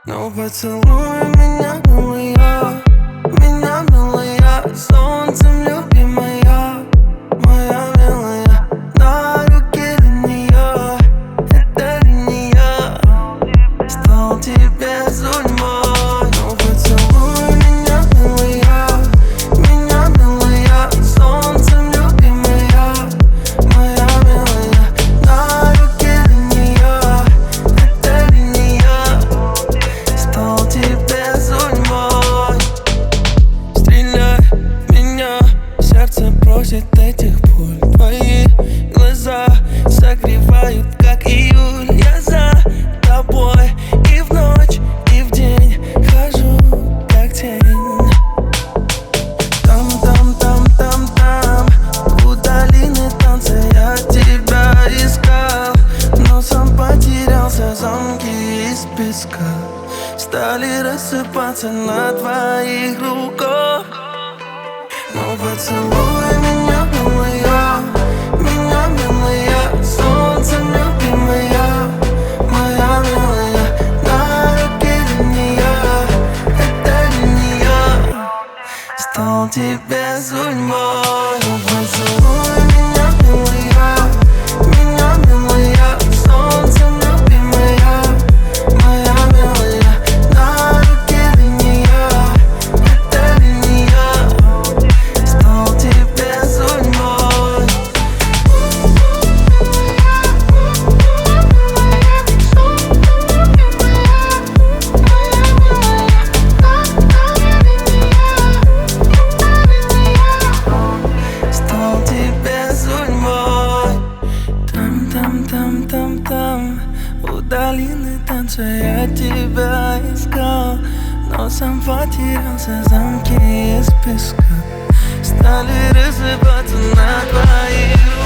Ну поцелуй меня, милая, солнцем любимая, моя милая. На руке линия, это линия, стал тебе судьбой. Ну поцелуй меня, милая, солнцем любимая, моя милая. На руке линия, это линия, стал тебе судьбой. Стреляй в меня, сердце просит этих пуль. Твои глаза согревают, как июль. Я за тобой и в ночь, и в день хожу, как тень. Там, у долины танца я тебя искал, но сам потерялся. Замки из песка стали рассыпаться на твоих руках. Ну поцелуй меня, милая, солнцем любимая, моя милая. На руке линия, это линия, стал тебе судьбой. Ну поцелуй меня, милая, солнцем любимая, моя милая. На руке линия, это линия, стал тебе судьбой. Стал тебе судьбой. Там, у долины танца я тебя искал, но сам потерялся. Замки из песка стали рассыпаться на твоих